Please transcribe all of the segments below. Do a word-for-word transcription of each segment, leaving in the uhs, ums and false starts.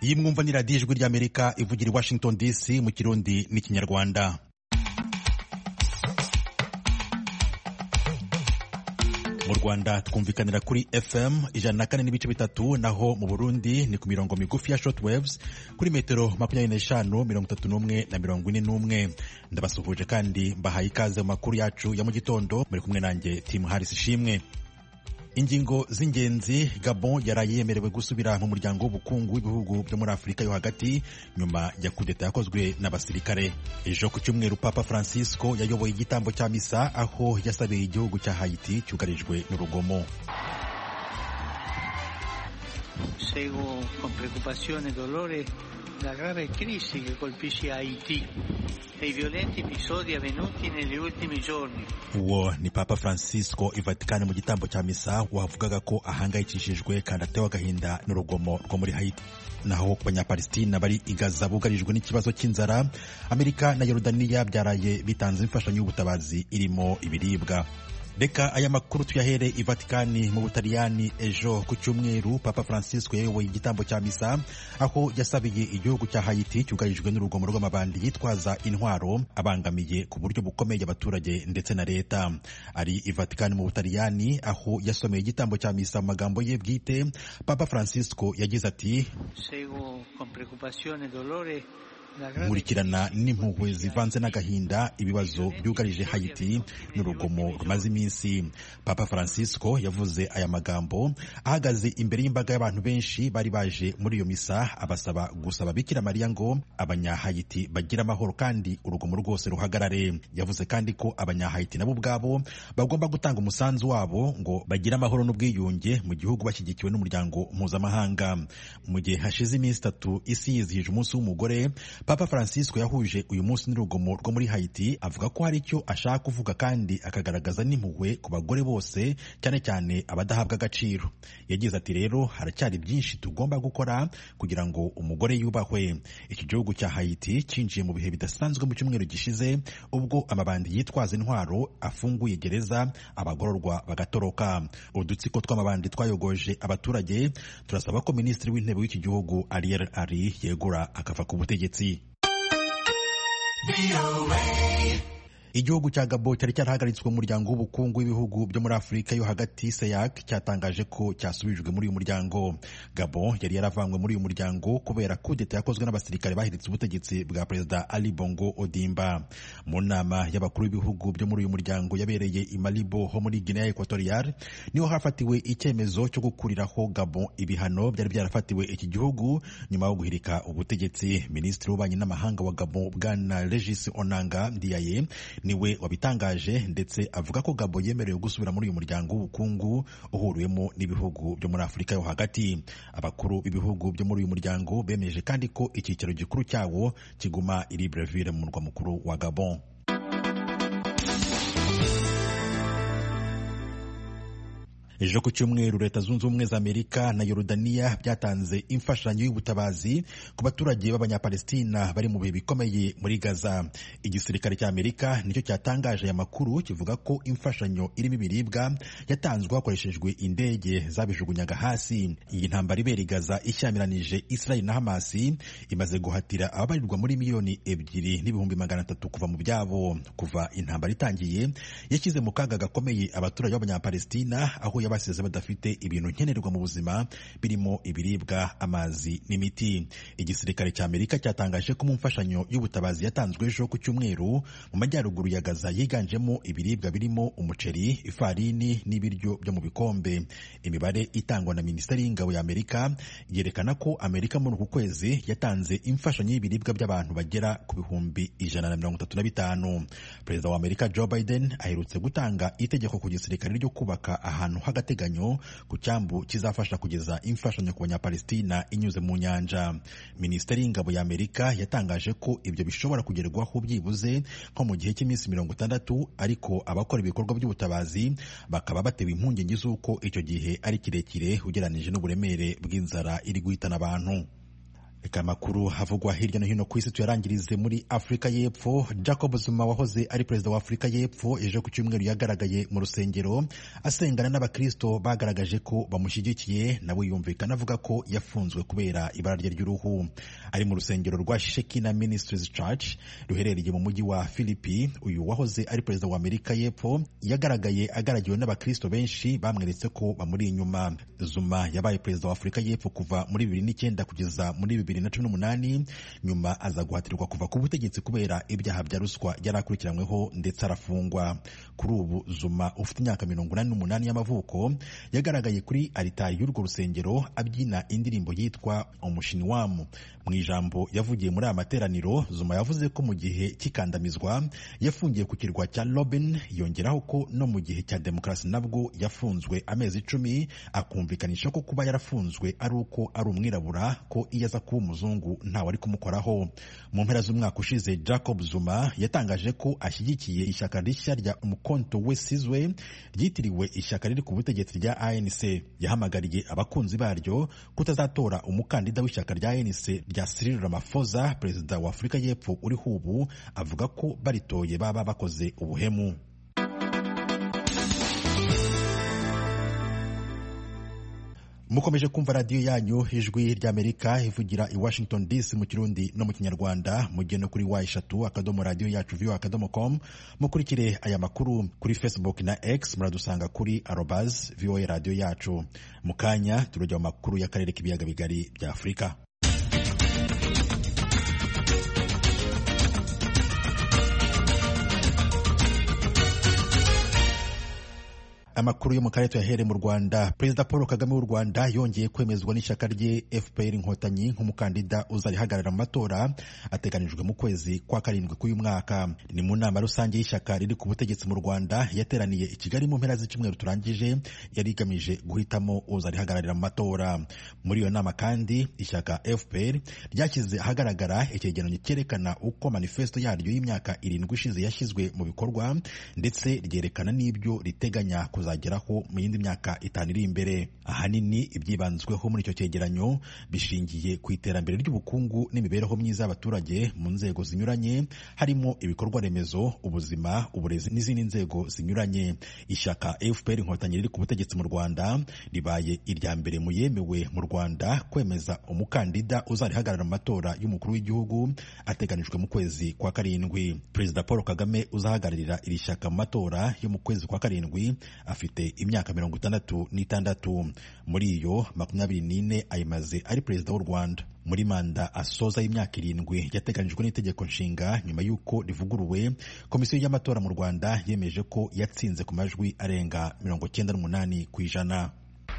iyi mwumva ni radiyo ijwi ry'Amerika ivugira i Washington D C mu Kirundi n'Ikinyarwanda. Mu Rwanda twumvikanira kuri F M ijana na kane n'ibice bitatu, naho mu Burundi ni ku mirongo migufi ya shortwaves kuri metero makumyabiri n'eshanu, mirongo itatu n'umwe na mirongo ine n'umwe. Ndabasuhuje kandi mbahaye ikaze mu makuru yacu ya mu gitondo, muri kumwe nanjye Tim Harris Ishimwe. Ingingo z'ingenzi. Gabon yaraye yemerewe gusubira mu muryango w'ubukungu w'ibihugu byo muri Afurika yo hagati nyuma ya kudeta yakozwe n'abasirikare. Ejo ku cyumweru Papa Francisco yayoboye igitambo cya misa aho yasabiye igihugu cya Haiti cyugarijwe n'urugomo. Seguo con preoccupazione e dolore la grave crisi che colpisce Haiti e i violenti episodi avvenuti negli ultimi giorni. Uwo ni Papa Francisco i Vatican mu gitambo cya misa wavugaga ko ahangayikishijwe kandi atewe agahinda n'urugomo rwo muri Haiti. Naho ku banyapalestina bari i Gaza bugarijwe n'ikibazo cy'inzara, Amerika na Yorodaniya byaraye bitanze imfashanyo y'ubutabazi irimo ibiribwa. Reka aya makuru tuyahere i Vatikani mu Butaliyani. Ejo ku cyumweru Papa Francisco yayoboye igitambo cya misa aho yasabiye igihugu cya Haiti cyugarijwe n'urugomo rw'amabandi yitwaza intwaro abangamiye ku buryo bukomeye abaturage ndetse na leta. Ari i Vatikani mu Butaliyani aho yasomeye igitambo cya misa mu magambo ye bwite. Papa Francisco yagize ati: Seguo con preoccupazione e dolore nkurikirana n'impuhwe zivanze n'agahinda ibibazo byugarije Haiti n'urugomo rumaze iminsi. Papa Francisco yavuze aya magambo ahagaze imbere y'imbaga y'abantu benshi bari baje muri iyo misa, abasaba gusaba Bikira Mariya ngo abanyahayiti bagire amahoro kandi urugomo rwose ruhagarare. Yavuze kandi ko abanyahayiti nabo ubwabo bagomba gutanga umusanzu wabo ngo bagire amahoro n'ubwiyunge mu gihugu bashyigikiwe n'umuryango mpuzamahanga. Mu gihe hashize iminsi itatu isi yizihije umunsi w'umugore, Papa Francisco yahuje uyu munsi n'urugomo rwo muri Haiti, avuga ko hari icyo ashaka kuvuga kandi akagaragaza n'impuhwe ku bagore bose, cyane cyane abadahabwa agaciro. Yagize ati: rero haracyari byinshi tugomba gukora kugira ngo umugore yubahwe. Iki gihugu cya Haiti cyinjiye mu bihe bidasanzwe mu cyumweru gishize ubwo amabandi yitwaza intwaro afunguye gereza abagororwa bagatoroka. Udutsiko tw'amabandi twayogoje abaturage. Turasaba ko minisitiri w'intebe w'iki gihugu Ariel Henry yegura akava ku butegetsi. Igihugu cya Gabon cyari cyarahagaritswe mu muryango w'ubukungu w'ibihugu byo muri Afurika yo hagati C E A C cyatangaje ko cyasubijwe muri uyu muryango. Gabon yari yaravanywe muri uyu muryango kubera kudeta yakozwe n'abasirikare bahiritse ubutegetsi bwa Perezida Ali Bongo Odimba. Mu nama y'abakuru b'ibihugu byo muri uyu muryango yabereye i Malibo ho muri Guinea Equatorial niho hafatiwe icyemezo cyo gukuriraho Gabon ibihano byari byarafatiwe iki gihugu nyuma yo guhirika ubutegetsi. Minisitiri w'ububanyi n'amahanga wa Gabon Bwana Regis Onanga Ndiaye niwe wabitangaje, ndetse avuga ko Gabon yemerewe gusubira muri uyu muryango w'ubukungu uhuriwemo n'ibihugu byo muri Afurika yo hagati. Abakuru b'ibihugu byo muri uyu muryango bemeje kandi ko icyicaro gikuru cyawo kiguma i Libreville mu murwa mukuru wa Gabon. Ejo ku cyumweru Leta Zunze Ubumwe za Amerika na Yorodaniya byatanze imfashanyo y'ubutabazi ku baturage b'abanyapalestina bari mu bihe bikomeye muri Gaza. Igisirikare cya Amerika nicyo cyatangaje aya makuru kivuga ko imfashanyo irimo ibiribwa yatanzwe hakoreshejwe indege zabijugunyaga hasi. Iyi ntambara ibera i Gaza ishyamiranyije Israel na Hamas imaze guhatira ababarirwa muri miliyoni ebyiri n'ibihumbi magana atatu kuva mu byabo. Kuva intambara itangiye yashyize mu kaga gakomeye abaturage b'abanyapalestina aho basize badafite ibintu nkenerwa mu buzima birimo ibiribwa, amazi n'imiti. Igisirikare cya Amerika cyatangaje ko mu mfashanyo y'ubutabazi yatanzwe ejo ku cyumweru mu majyaruguru ya Gaza yiganjemo ibiribwa birimo umuceri, ifarini n'ibiryo byo mu bikombe. Imibare itangwa na Minisiteri y'Ingabo ya Amerika yerekana ko Amerika muri uku kwezi yatanze imfashanyo y'ibiribwa by'abantu bagera ku bihumbi ijana na mirongo itatu na bitanu. Perezida wa Amerika Joe Biden aherutse gutanga itegeko ku gisirikare ryo kubaka ahantu h'agateganyo ku cyambu kizafasha kugeza imfashanyo ku banyapalestina inyuze mu nyanja. Minisiteri y'Ingabo ya Amerika yatangaje ko ibyo bishobora kugerwaho byibuze nko mu gihe cy'iminsi mirongo itandatu, ariko abakora ibikorwa by'ubutabazi bakaba batewe impungenge z'uko icyo gihe ari kirekire ugereranije n'uburemere bw'inzara iri guhitana abantu. Reka amakuru havugwa hirya no hino ku isi tuyarangirize muri Afrika y'Epfo. Jacob Zuma wahoze ari perezida wa Afrika y'Epfo ejo ku cyumweru yagaragaye mu rusengero asengana n'abakristo bagaragaje ko bamushyigikiye, nawe yumvikana avuga ko yafunzwe kubera ibara rye ry'uruhu. Ari mu rusengero rwa Shekinah Ministries Church ruherereye mu mujyi wa Philippi. Uyu wahoze ari perezida wa Amerika y'Epfo yagaragaye agaragiwe n'abakristo benshi bamweretse ko bamuri inyuma. Zuma yabaye perezida wa Afrika y'Epfo kuva muri bibiri n'icyenda kugeza muri bibiri na cumi n'umunani, nyuma aza guhatirwa kuva ku butegetsi kubera ibyaha bya ruswa yari akurikiranyweho ndetse arafungwa. Kuri ubu Zuma ufite imyaka mirongo inani n'umunani y'amavuko yagaragaye kuri alitari y'urwo rusengero abyina indirimbo yitwa Umushiniwamu. Mu ijambo yavugiye muri aya materaniro, Zuma yavuze ko mu gihe cy'ikandamizwa yafungiye ku kirwa cya Robben, yongeraho ko no mu gihe cya demokarasi nabwo yafunzwe amezi icumi, akumvikanisha ko kuba yarafunzwe ari uko ari umwirabura, ko iyo aza kuba umuzungu ntawe ari kumukoraho. Mu mpera z'umwaka ushize Jacob Zuma yatangaje ko ashyigikiye ishyaka rishya rya Umkhonto we Sizwe ryitiriwe ishyaka riri ku butegetsi rya A N C. Yahamagariye abakunzi baryo kutazatora umukandida w'ishyaka rya A N C rya Cyril Ramaphosa, perezida wa Afrika y'Epfo uriho ubu, avuga ko baritoye baba bakoze ubuhemu. Mukomeje kumva radiyo yanyu ijwi ry'Amerika ivugira i Washington D C mu Kirundi no mu Kinyarwanda. Mujye no kuri wa eshatu akadomo radiyo yacu voa akadomo com. Mukurikire aya makuru kuri Facebook na X, muradusanga kuri arobase voa radiyo yacu. Mukanya turajya mu makuru y'akarere k'ibiyaga bigari bya Afurika. Amakuru yo mu karere tuyahere mu Rwanda. Perezida Paul Kagame w'u Rwanda yongeye kwemezwa n'ishyaka rye F P R Inkotanyi nk'umukandida uzarihagarara mu matora ateganijwe mu kwezi kwa karindwi k'uyu mwaka. Ni mu nama rusange y'ishyaka riri ku butegetsi mu Rwanda yateraniye i Kigali mu mpera z'icyumweru turangije, yari igamije guhitamo uzarihagararira mu matora. Muri iyo nama kandi ishyaka F P R ryashyize ahagaragara icyegeranyo cyerekana uko manifesto yaryo y'imyaka irindwi ishize yashyizwe mu bikorwa, ndetse ryerekana n'ibyo riteganya kuzageraho mu yindi myaka itanu iri imbere. Ahanini ibyibanzweho muri icyo cyegeranyo bishingiye ku iterambere ry'ubukungu n'imibereho myiza y'abaturage mu nzego zinyuranye, harimo ibikorwa remezo, ubuzima, uburezi n'izindi nzego zinyuranye. Ishyaka F P R Inkotanyi riri ku butegetsi mu Rwanda ribaye irya mbere mu yemewe mu Rwanda kwemeza umukandida uzarihagarara mu matora y'umukuru w'igihugu ateganijwe mu kwezi kwa karindwi. Perezida Paul Kagame uzahagararira iri shyaka mu matora yo mu kwezi kwa karindwi afite imyaka mirongo itandatu n'itandatu. Muri iyo makumyabiri n'ine ayimaze ari perezida w'u Rwanda. Muri manda asoza y'imyaka irindwi yateganijwe n'itegeko nshinga, nyuma y'uko rivuguruwe, komisiyo y'amatora mu Rwanda yemeje ko yatsinze ku majwi arenga mirongo cyenda n'umunani ku ijana.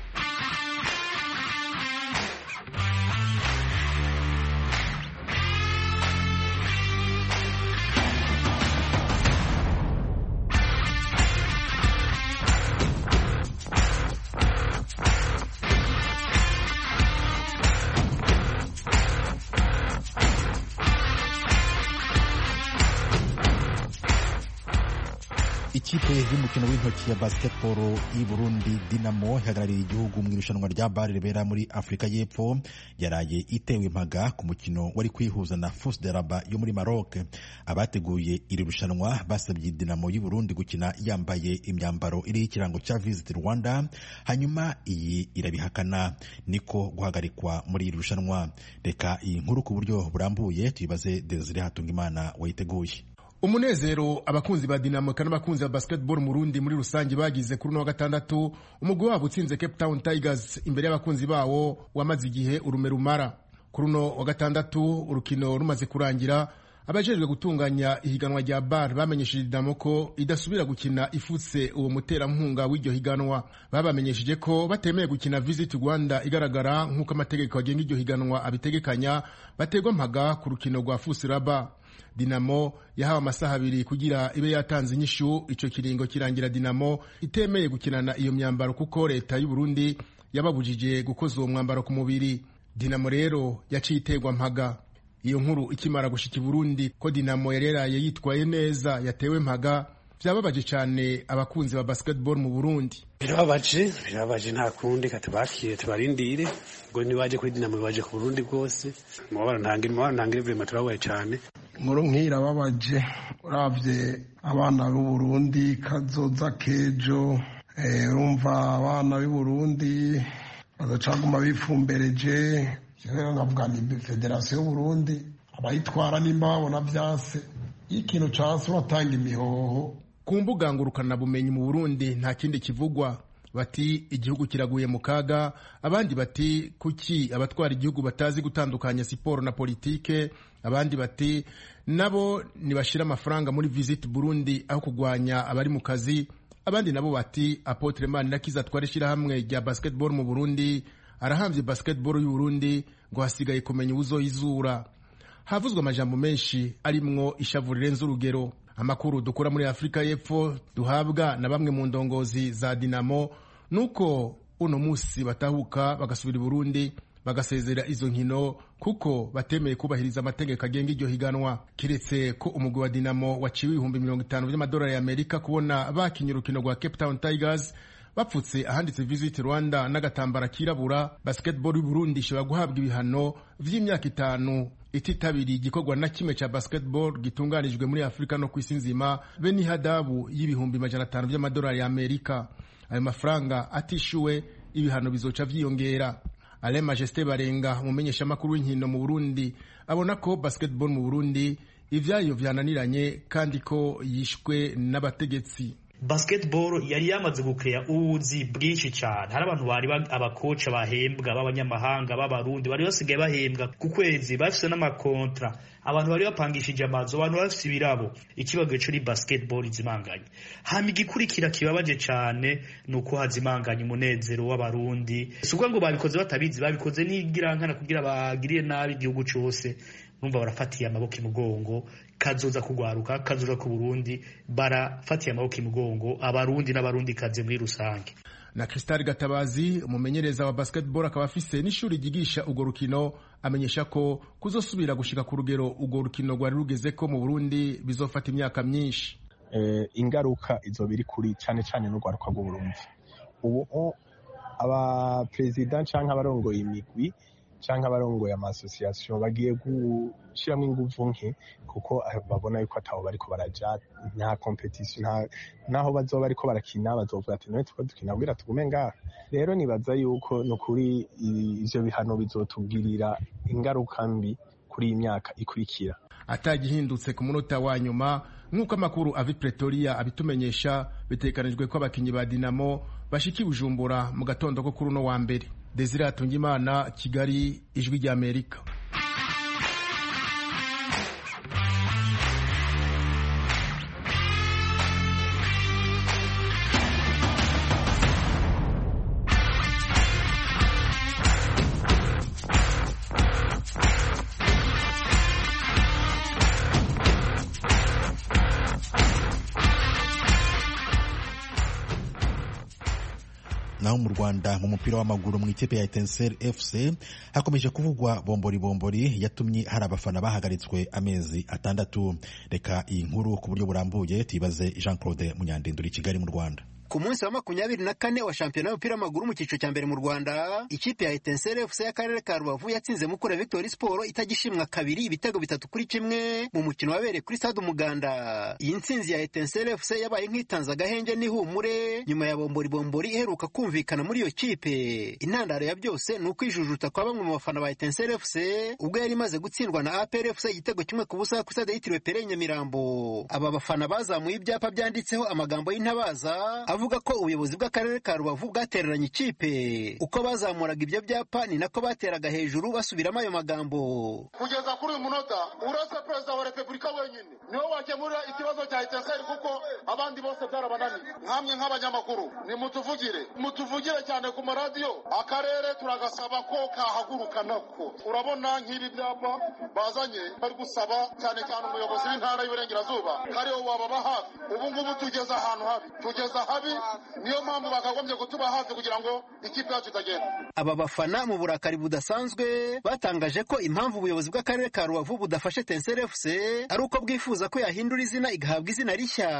Ikipe y'umukino w'intoki ya basketball i Burundi Dinamo ihagarariye igihugu mu irushanwa rya bar ribera muri Afrika y'Epfo yaraye itewe impaga ku mukino wari kwihuza na F U S de Rabat yo muri Maroc. Abateguye iri rushanwa basabye Dinamo y'u Burundi gukina yambaye imyambaro iriho ikirango cya Visit Rwanda, hanyuma iyi irabihakana, niko guhagarikwa muri iri rushanwa. Reka iyi nkuru ku buryo burambuye tuyibaze Desire Hatungimana wayiteguye. Umunezero abakunzi ba Dinamo kandi abakunzi ba basketball mu Burundi muri rusange bagize kuri no gatandatu umugwi wabo utsinze Cape Town Tigers imbere y'abakunzi bawo wamaze igihe urume rumara. Kuri no wa gatandatu urukino rumaze kurangira, abajejwe gutunganya ihiganwa rya bar bamenyesheje Dinamo ko idasubira gukina ifutse uwo mutera mpunga w'iryo higanwa. Babamenyesheje ko batemeye gukina Visit Rwanda igaragara nk'uko amategeko agenga iryo higanwa abitegekanya, bategwa mpaga ku rukino rwa F U S Rabat. Dinamo yahawe amasaha abiri kugira ibe yatanze inyishu. Ico kiringo kirangira Dinamo itemeye gukinana iyo myambaro kuko leta y'u Burundi yababujije gukoza uwo mwambaro ku mubiri. Dinamo rero yaciye iterwa mpaga. Iyo nkuru ikimara gushika i Burundi ko Dinamo yareraye yitwaye neza yatewe mpaga, vyababaje cyane abakunzi ba basketball mu Burundi. Birababaje birababaje nta kundi katubakire tubarindire ngo nibaje kuri Dinamo baje ku Burundi bwose mubara ntangire mubara ntangire vraiment turabaye cyane. Nkuru nkira babaje uravye abana b'u Burundi kazoza kejo urumva abana b'u Burundi bazacaguma bifumbereje rero ngavuga ni Federation y'u Burundi abayitwara nimba babona byase ikintu cyase batanga imihoho. Ku mbuga ngurukana bumenyi mu Burundi nta kindi kivugwa, bati igihugu kiraguye mu kaga, abandi bati kuki abatwara igihugu batazi gutandukanya siporo na politike, abandi bati nabo nibashira amafaranga muri Visit Burundi aho kugwanya abari mu kazi, abandi nabo bati Apotre Manirakiza atwarishira hamwe rya basketball mu Burundi arahamvye basketball y'u Burundi ngo hasigaye kumenya uzoyizura. Havuzwe amajambo menshi arimwo ishavu rirenze urugero. Amakuru dukura muri Afrika y'Epfo duhabwa na bamwe mu ndongozi za Dinamo nuko uno musi batahuka bagasubira i Burundi bagasezera izo nkino kuko batemeye kubahiriza amategeko agenga iryo higanwa, kiretse ko umugwi wa Dinamo waciwe ibihumbi mirongo itanu by'amadolari y'Amerika kubona bakinye urukino rwa Cape Town Tigers bapfutse ahanditse Visit Rwanda n'agatambara kirabura. Basketball y'u Burundi ishobora guhabwa ibihano vy'imyaka itanu ititabiri igikorwa na kimwe cha basketball gitunganijwe muri Afrika no kwisi nzima be ni hadabu y'ibihumbi majana atanu by'amadolari y'Amerika. Ayo mafaranga atishuwe ibihano bizoca vyiyongera. Alain Majesté Barenga umumenyesha makuru w'inkino mu Burundi abona ko basketball mu Burundi ivyayo vyananiranye kandi ko yishwe n'abategetsi. Basketball yari yamaze gukrea ubuzi bwinshi cyane. Hari abantu bari abakoca bahembwa b'abanyamahanga b'abarundi bari basigaye bahembwa ku kwezi bafise n'amakontra, abantu bari bapangishije amazo, abantu bafise ibirabo. Ikibago cyo ni basketball izimanganye. Hama igikurikira kibabaje cyane nuko hazimanganye umunezero w'abarundi. Suko ngo babikoze batabizi, babikoze n'igirankana kugira bagiriye nabi igihugu cyose. Numva barafatiye amaboko imugongo, kazoza kugwaruka kazoza ku Burundi barafatiye amaboko imugongo abarundi n'abarundi kaze muri rusange. Na Crystal Gatabazi umumenyereza wa basketball akaba afise n'ishuri ryigisha ugo rukino amenyesha ko kuzosubira gushika ku rugero ugo rukino rwari rugeze ko mu Burundi bizofata imyaka myinshi. Eh, ingaruka izo biri kuri cyane cyane n'urwaruka rw'u Burundi. Ubu aba president canke abarongoye imigwi canke abarongoye ama association bagiye gushiramo inguvu nke kuko babona yuko ataho bariko baraja nta competition nta naho bazoba bariko barakina bazovuga ati none tuko dukina kugira tugume ngaha. Rero nibaza yuko no kuri ivyo bihano bizotugirira ingaruka mbi kuri imyaka ikurikira. Atagihindutse ku munota wa nyuma nkuko amakuru avi Pretoria abitumenyesha bitekanijwe ko abakinyi ba Dinamo bashiki Bujumbura mu gatondo ko kuri no wa mbere. Desire Atungimana, Kigali, Ijwi rya Amerika. Naho mu Rwanda mu mupira w'amaguru mu ikipe ya Etincelle F C hakomeje kuvugwa bombori bombori yatumye hari abafana bahagaritswe amezi atandatu. Reka iyi nkuru ku buryo burambuye tibaze Jean Claude Munyandinduri Kigali mu Rwanda. Ku munsi wa makumyabiri na kane wa shampiyona y'umupira w'amaguru mu cyiciro cya mbere mu Rwanda, ikipe ya Etincelle F C y'akarere ka Rubavu yatsinze Mukura Victory Sport itagishimwa kabiri ibitego bitatu kuri kimwe mu mukino wabereye kuri Stade Umuganda. Iyi ntsinzi ya Etincelle F C yabaye nk'itanza gahenge n'ihumure nyuma ya bombori bombori iheruka kumvikana muri iyo kipe. Intandaro ya byose ni ukwijujuta kwa bamwe mu bafana ba Etincelle F C ubwo yari imaze gutsindwa na A P R F C igitego kimwe ku busa ku stade yitiriwe Pere Nyamirambo. Aba bafana bazamuye ibyapa byanditseho amagambo y'intabaza avuga ko ubuyobozi bw'akarere ka Rubavu bwatereranye ikipe. Uko bazamuraga ibyo byapa ni nako bateraga hejuru basubiramo ayo magambo. Kugeza kuri uyu munota uretse perezida wa repubulika wenyine niwe wakemura ikibazo cya Etincelle kuko abandi bose byarabananiye. Nkamwe nk'abanyamakuru ni mutuvugire mutuvugire cyane ku maradiyo, akarere turagasaba ko kahaguruka nako. Urabona nk'ibi byapa bazanye bari gusaba cyane cyane umuyobozi w'intara y'Uburengerazuba kariho wababa hafi. Ubu ngubu tugeza ahantu habi tugeza habi, niyo mpamvu bakagombye kutuba hafi kugira ngo ikipe yacu itagenda. Aba bafana mu burakari budasanzwe batangaje ko impamvu ubuyobozi bw'akarere ka Rubavu budafashe Etincelle F C ari uko bwifuza ko yahindura izina igahabwa izina rishya.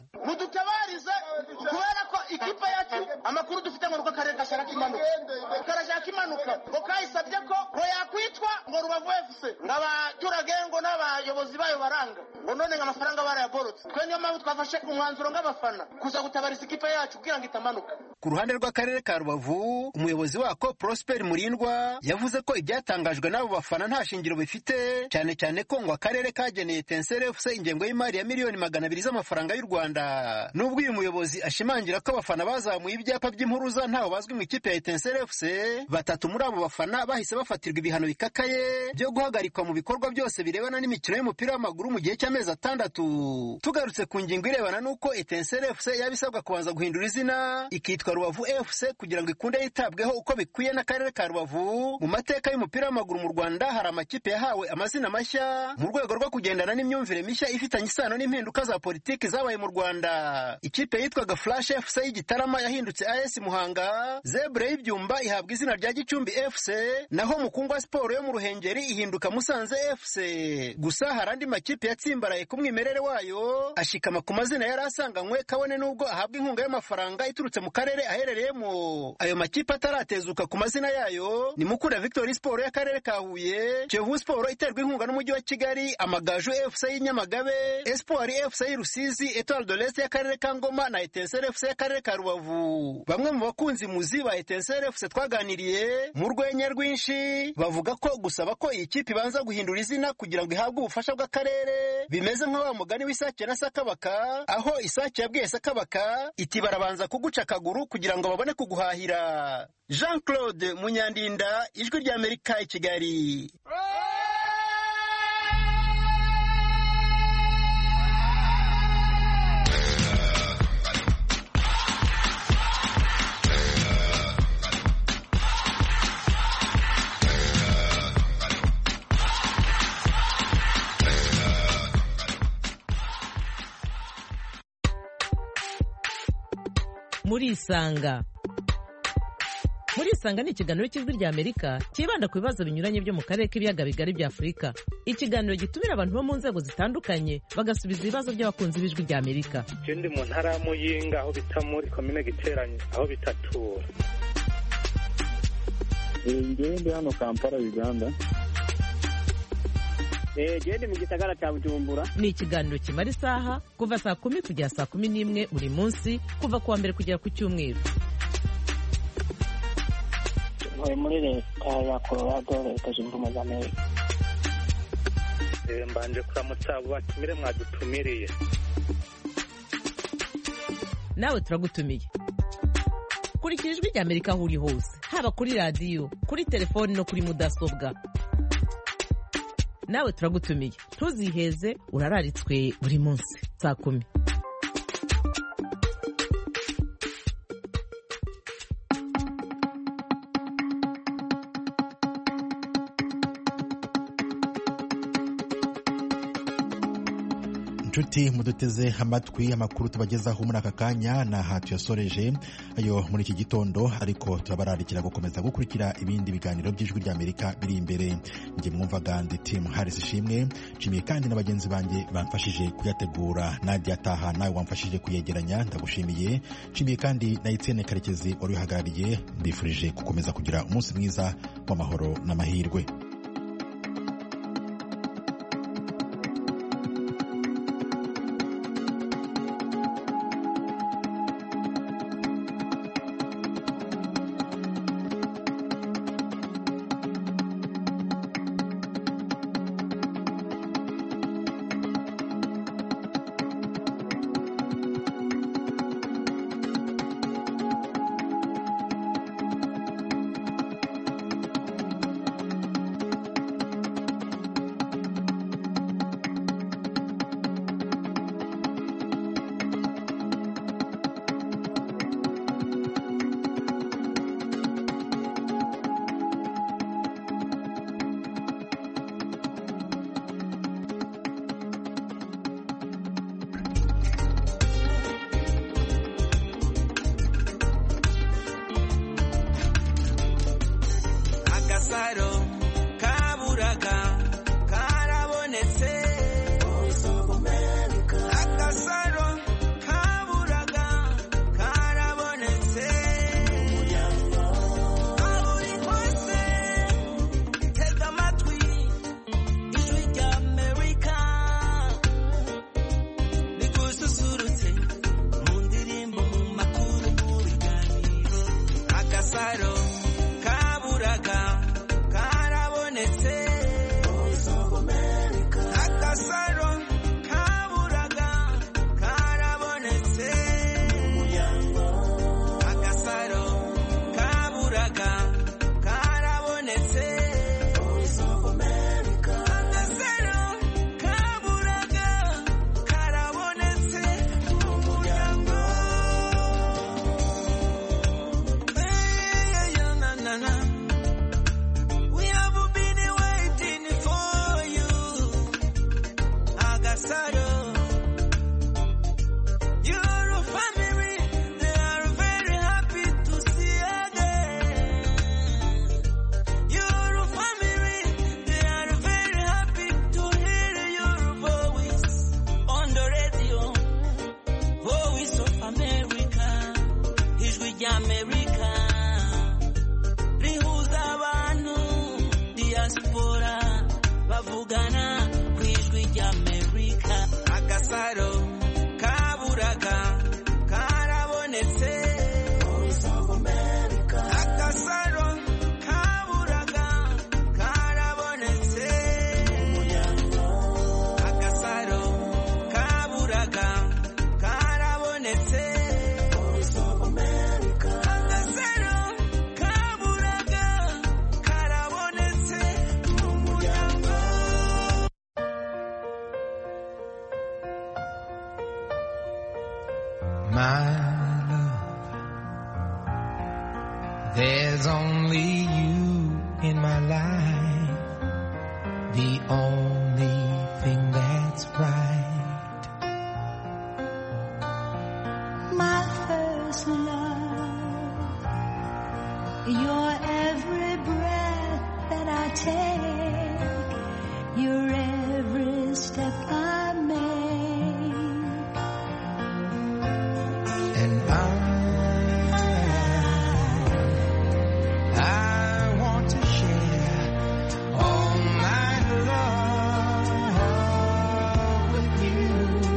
mudutabarize kubera ko ikipe yacu amakuru dufite ngo ruko karere gashaka kimanuka karashaka kimanuka ngo kayisabye ko ngo yakwitwa ngo Rubavu F C ngabaturage ngo n'abayobozi bayo baranga ngo none amafaranga barayaborotse twe niyo mpamvu twafashe umwanzuro ng'abafana kuza gutabariza ikipe yacu kugira ngo itamanuka. Ku ruhande rw'akarere ka Rubavu umuyobozi wako Prosper Murindwa yavuze ko ibyatangajwe n'abo bafana nta shingiro bifite cyane cyane ko ngo akarere kageneye Etincelle F C ingengo y'imari ya miliyoni magana abiri z'amafaranga y'u Rwanda. Nubwo uyu muyobozi ashimangira ko abafana bazamuye ibyapa by'impuruza ntaho bazwi mu ikipe ya Etincelle F C, batatu muri abo bafana bahise bafatirwa ibihano bikakaye byo guhagarikwa mu bikorwa byose birebana n'imikino y'umupira w'amaguru mu gihe cy'amezi atandatu. Tugarutse ku ngingo irebana n'uko Etincelle F C yabisabwa kubanza guhindura izina ikitwa Rubavu F C kugira ngo ikunde yitabweho uko bikwiye n'akarere ka Rubavu, mu mateka y'umupira w'amaguru mu Rwanda hari amakipe yahawe amazina mashya mu rwego rwo kugendana n'imyumvire mishya ifitanye isano n'impinduka za politiki zabaye mu Rwanda. Ikipe yitwaga Flash F C y'Igitarama yahindutse A S Muhanga, Zebra y'Ibyumba ihabwa izina rya Gicumbi F C, naho Mukungwa Sport yo mu Ruhengeri ihinduka Musanze F C. Gusa hari andi makipe yatsimbaraye ku mwimerere wayo ashikama ku mazina yari asanganywe kabone nubwo ahabwa inkunga y'amafaranga iturutse mu karere aherereyemo. Ayo makipe ataratezuka ku mazina yayo ni Mukura Victory Sport y'akarere ka Huye, Kiyovu Sport iterwa inkunga n'umujyi wa Kigali, Amagaju F C y'Inyamagabe, Espoir F C y'Rusizi, Etoile de l'Est y'akarere ka Ngoma na Etincelle F C y'akarere ka Rubavu. Bamwe mu bakunzi muzi ba Etincelle F C twaganiriye mu rwenya rwinshi bavuga ko gusaba ko iyi kipe ibanza guhindura izina kugira ngo ihabwe ubufasha bw'akarere bimeze nk'awa mugani w'isake na Sakabaka, aho isake yabwiye Sakabaka iti barabanza kuguca akaguru kugira ngo babone kuguhahira. Jean Claude Munyandinda, Ijwi rya Amerika i Kigali. Murisanga. Murisanga ni ikiganiro cy'Ijwi rya Amerika kibanda ku bibazo binyuranye byo mu karere k'ibiyaga bigari bya Afurika. Ikiganiro gitumira abantu bo mu nzego zitandukanye bagasubiza ibibazo by'abakunzi b'Ijwi rya Amerika. Je ndi mu ntara ya Muyinga aho bita muri commune Giteranye aho bitatura. Ngiye ndi hano Kampala Uganda. Eh je ndi mu gisagara cya Bujumbura. Ni ikiganiro kimara isaha kuva saa kumi kugera saa kumi n'imwe buri munsi kuva kuwa mbere kugera ku cyumweru. Ntuye muri leta ya Colorado, leta zunze ubumwe za Amerika. Eh mbanje kuramutsa abo batumire mwadutumiriye. Nawe turagutumiye. Kurikira Ijwi rya Amerika aho uri hose, haba kuri radio, kuri telefone no kuri mudasobwa. Nawe turagutumiye. Ntuziheze, urararitswe buri munsi saa kumi. Nshuti muduteze amatwi amakuru tubagezaho muri aka kanya na hatu yasoreje ayo muri iki gitondo, ariko turabararikira gukomeza gukurikira ibindi biganiro by'Ijwi rya Amerika biri imbere. Nge mwumvaga ndi Tim Harris Ishimwe, nshimiye kandi n'abagenzi banjye bamfashije kuyategura. Nadia Taha nawe wamfashije kuyegeranya, ndagushimiye. Nshimiye kandi na Etienne Karekezi wari uhagarariye. Mbifurije gukomeza kugira umunsi mwiza w'amahoro n'amahirwe. agasaro kaburaga karabonetse agasaro kaburaga karabonetse agasaro kaburaga karabonetse agasaro kaburaga karabonetse mu muryango. My love, there's only you in my life, the only thing that's right. My first love, your every breath that I take, your every step I make. And I, I want to share all my love with you.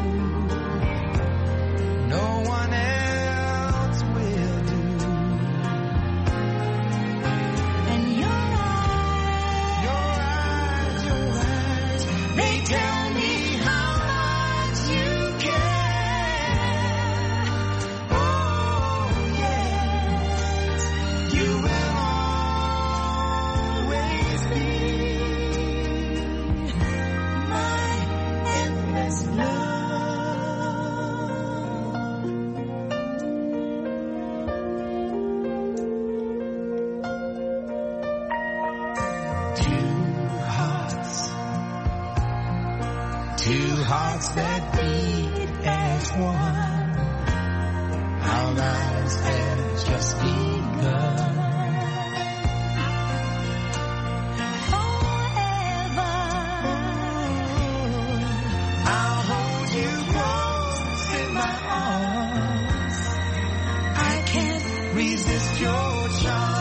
No one else will do. And your eyes, your eyes, your eyes, they tell me how much you care. oh yes, you will always be My endless love. two hearts, two hearts that beat as one. Our lives have just begun. Forever, I'll hold you close in my arms. I can't resist your charms.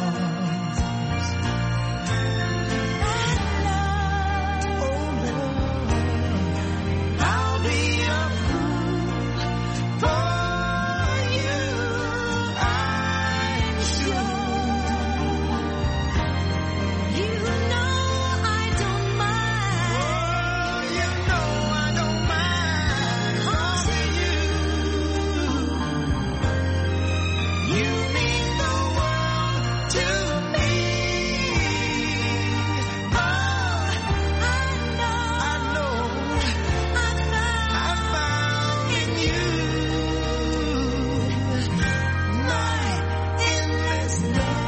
Oh, love, I'll be a fool for you, I'm sure. you know I don't mind. You know I don't mind. Cause you, you mean the world to me. Oh, I know, I know I found I found in you my endless love.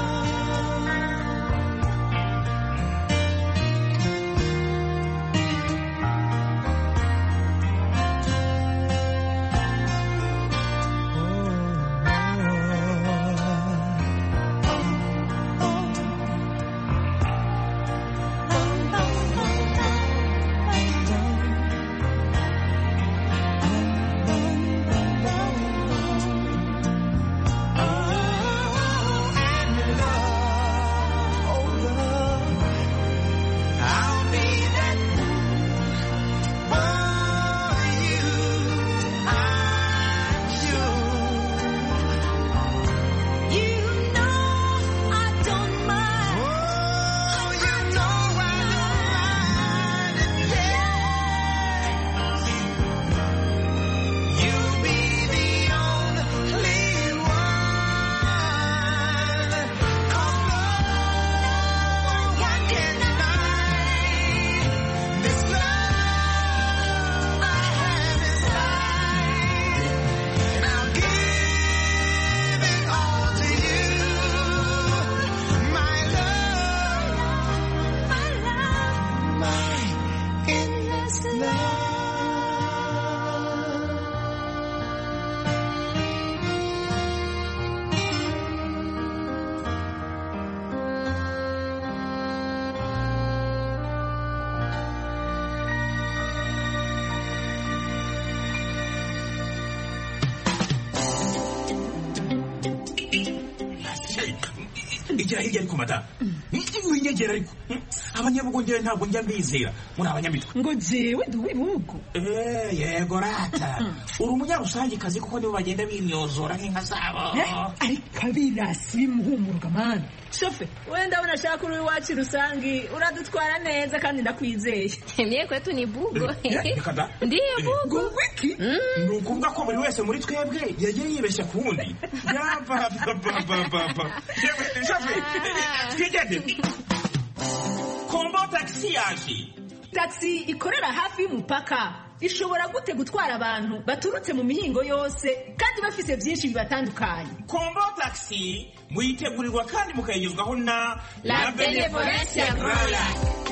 I'll be that for you, I'm sure. You know I don't mind. Oh, you know I don't mind. Yes, you'll be the only one. 'Cause no one can deny this love I have inside. And I'll give it all to you, my love, My love, my endless love. igira hirya ariko madamu winyegera ariko abanyabugongera ntabwo njya mbizera muri abanyamitwe ngo jewe ndi uw'ibihugu. Eh, yego rata uri umunyarusangikazi kuko nibo bagenda bimyozora nk'inka zabo. Ariko abirasi bimuhumuruka mani. Shofe, wenda ndabona shaka uri iwacu rusangi uradutwara neza kandi ndakwizeye. Mie kwetu ni bugo. Ndiye bugo. Wiki? Ni ukuvuga ko buri wese muri twebwe yagiye yibeshya ku wundi. Yabababababa. Shofe, twigende. Kombo taxi yaje. Taxi ikorera hafi y'umupaka. Ishobora gute gutwara abantu baturutse mu mihingo yose kandi bafise byinshi bibatandukanye. Kombo taxi muyitegurirwa kandi mukayigezwaho na La Benevolencia Royal.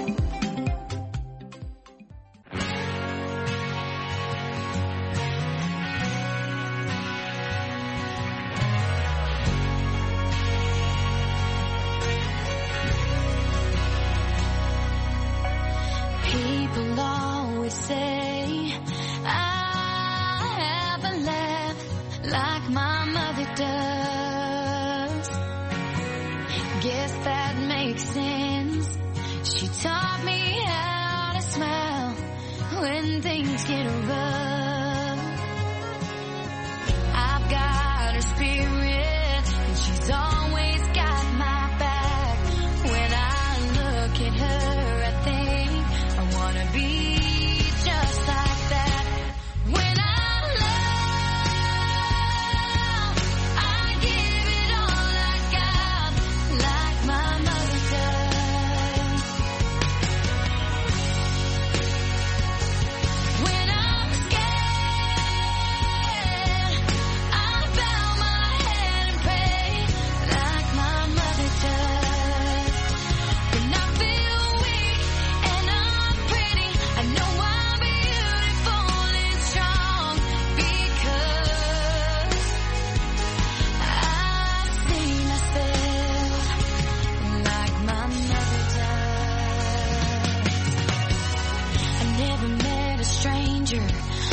People always say I haven't laughed like my mother does. Guess that makes sense. She taught me how to smile when things get rough. I've got her spirit and she's always got my back. When I look at her, I think I wanna be just like that. When I love, I give it all I got, like my mother does. When I'm scared, I bow my head and pray, like my mother does. When I feel weak and I'm pretty, I know I'm beautiful and strong because I see myself like my mother does. I never met a stranger